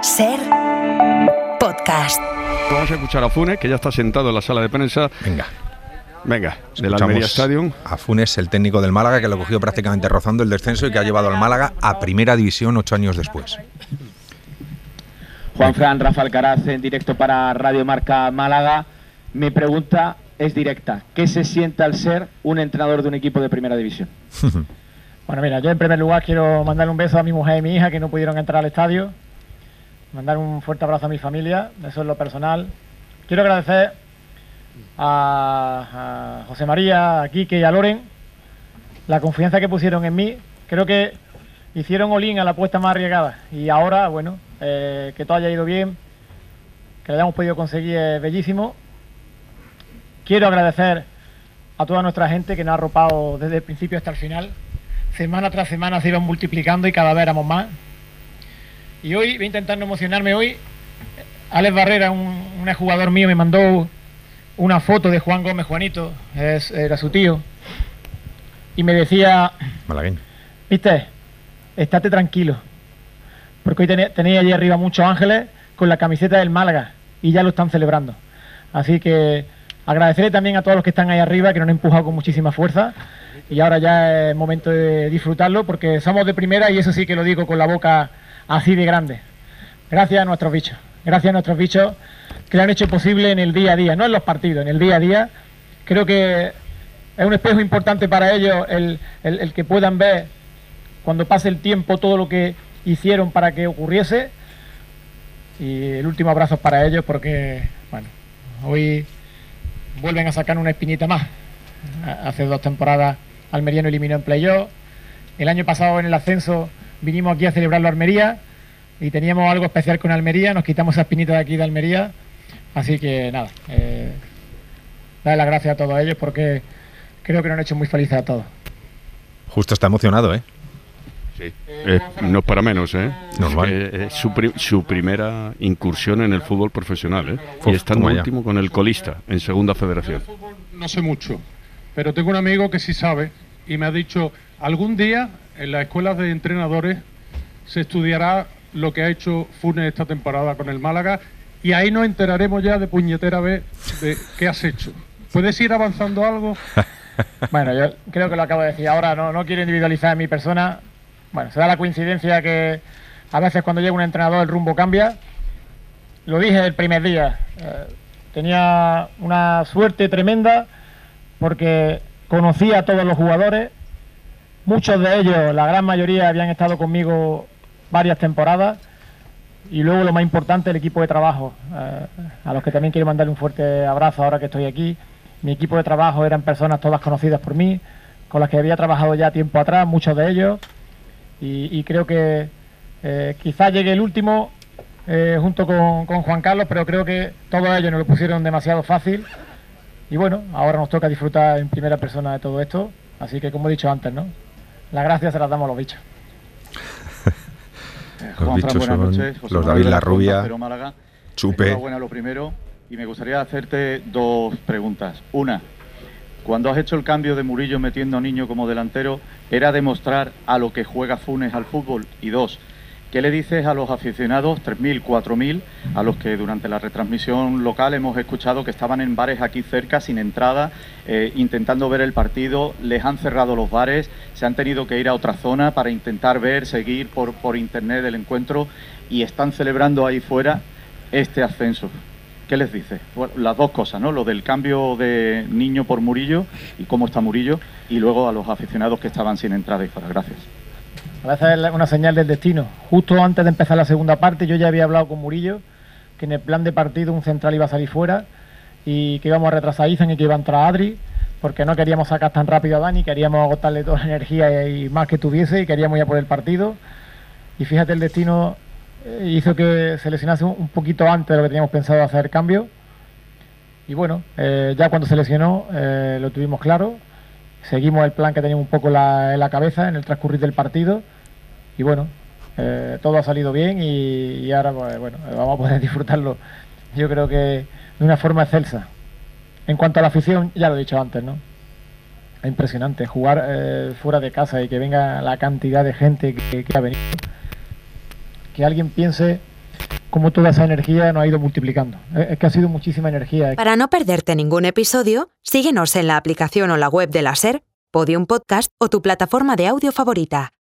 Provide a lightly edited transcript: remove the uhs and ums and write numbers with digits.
Ser podcast. Vamos a escuchar a Funes, que ya está sentado en la sala de prensa. Venga, del Almería Stadium. A Funes, el técnico del Málaga, que lo cogió prácticamente rozando el descenso y que ha llevado al Málaga a Primera División 8 años después. Juanfran, Rafa Alcaraz en directo para Radio Marca Málaga. Mi pregunta es directa. ¿Qué se siente al ser un entrenador de un equipo de Primera División? Bueno, mira, yo en primer lugar quiero mandarle un beso a mi mujer y mi hija que no pudieron entrar al estadio. Mandar un fuerte abrazo a mi familia, eso es lo personal. Quiero agradecer a José María, a Quique y a Loren la confianza que pusieron en mí. Creo que hicieron all-in a la apuesta más arriesgada. Y ahora, bueno, que todo haya ido bien, que lo hayamos podido conseguir es bellísimo. Quiero agradecer a toda nuestra gente que nos ha arropado desde el principio hasta el final. Semana tras semana se iban multiplicando y cada vez éramos más. Y hoy voy a intentar no emocionarme hoy. Alex Barrera, un jugador mío, me mandó una foto de Juan Gómez, Juanito, era su tío, y me decía, Malagueño, viste, estate tranquilo, porque hoy tenéis allí arriba muchos ángeles con la camiseta del Málaga y ya lo están celebrando. Así que agradecerle también a todos los que están ahí arriba, que nos han empujado con muchísima fuerza, y ahora ya es momento de disfrutarlo, porque somos de primera y eso sí que lo digo con la boca así de grande. Gracias a nuestros bichos que lo han hecho posible en el día a día, no en los partidos, en el día a día. Creo que es un espejo importante para ellos el que puedan ver cuando pase el tiempo todo lo que hicieron para que ocurriese. Y el último abrazo es para ellos porque, bueno, hoy vuelven a sacar una espinita más. Hace 2 temporadas Almería no eliminó en playoff. El año pasado en el ascenso vinimos aquí a celebrarlo a Almería y teníamos algo especial con Almería, nos quitamos esa espinita de aquí de Almería, así que nada, darle las gracias a todos ellos porque creo que nos han hecho muy felices a todos. Justo está emocionado, ¿eh? Sí, no es para menos, ¿eh? Normal. Es su primera incursión en el fútbol profesional, ¿eh? Y estando último con el colista en Segunda Federación. No sé mucho, pero tengo un amigo que sí sabe y me ha dicho, algún día en las escuelas de entrenadores se estudiará lo que ha hecho Funes esta temporada con el Málaga y ahí nos enteraremos ya de puñetera vez de qué has hecho. ¿Puedes ir avanzando algo? Bueno, yo creo que lo acabo de decir. Ahora no quiero individualizar en mi persona. Bueno, se da la coincidencia que a veces cuando llega un entrenador el rumbo cambia. Lo dije el primer día. Tenía una suerte tremenda porque conocía a todos los jugadores. Muchos de ellos, la gran mayoría, habían estado conmigo varias temporadas. Y luego lo más importante, el equipo de trabajo, a los que también quiero mandarle un fuerte abrazo ahora que estoy aquí. Mi equipo de trabajo eran personas todas conocidas por mí, con las que había trabajado ya tiempo atrás, muchos de ellos. Y creo que quizás llegue el último junto con Juan Carlos, pero creo que todos ellos nos lo pusieron demasiado fácil. Y bueno, ahora nos toca disfrutar en primera persona de todo esto. Así que, como he dicho antes, ¿no? Las gracias se las damos a los bichos. Los bichos son noches, los David Larrubia, Chupe. Enhorabuena lo primero, y me gustaría hacerte 2 preguntas. Una, cuando has hecho el cambio de Murillo metiendo a Niño como delantero, ¿era demostrar a lo que juega Funes al fútbol? Y 2, ¿qué le dices a los aficionados, 3.000, 4.000, a los que durante la retransmisión local hemos escuchado que estaban en bares aquí cerca sin entrada, intentando ver el partido, les han cerrado los bares, se han tenido que ir a otra zona para intentar seguir por internet el encuentro y están celebrando ahí fuera este ascenso? ¿Qué les dices? Bueno, las 2 cosas, ¿no? Lo del cambio de Niño por Murillo y cómo está Murillo, y luego a los aficionados que estaban sin entrada y fuera. Gracias. A veces es una señal del destino. Justo antes de empezar la segunda parte yo ya había hablado con Murillo que en el plan de partido un central iba a salir fuera y que íbamos a retrasar a Izan y que iba a entrar Adri, porque no queríamos sacar tan rápido a Dani, queríamos agotarle toda la energía y más que tuviese, y queríamos ir a por el partido. Y fíjate, el destino hizo que se lesionase un poquito antes de lo que teníamos pensado hacer el cambio. Y bueno, ya cuando se lesionó lo tuvimos claro. Seguimos el plan que teníamos un poco en la cabeza en el transcurrir del partido y bueno, todo ha salido bien y ahora pues, bueno, vamos a poder disfrutarlo, yo creo que de una forma excelsa. En cuanto a la afición, ya lo he dicho antes, ¿no? Es impresionante jugar fuera de casa y que venga la cantidad de gente que ha venido. Que alguien piense cómo toda esa energía nos ha ido multiplicando. Es que ha sido muchísima energía. Para no perderte ningún episodio, síguenos en la aplicación o la web de la SER, Podium Podcast o tu plataforma de audio favorita.